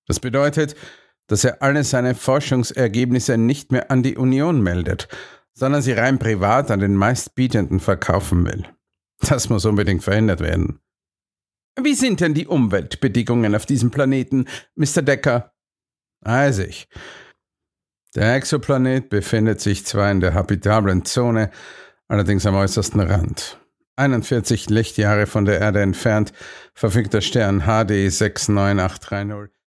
Das bedeutet, dass er alle seine Forschungsergebnisse nicht mehr an die Union meldet, sondern sie rein privat an den Meistbietenden verkaufen will. Das muss unbedingt verhindert werden. Wie sind denn die Umweltbedingungen auf diesem Planeten, Mr. Decker? Weiß ich. Der Exoplanet befindet sich zwar in der habitablen Zone, allerdings am äußersten Rand. 41 Lichtjahre von der Erde entfernt verfügt der Stern HD 69830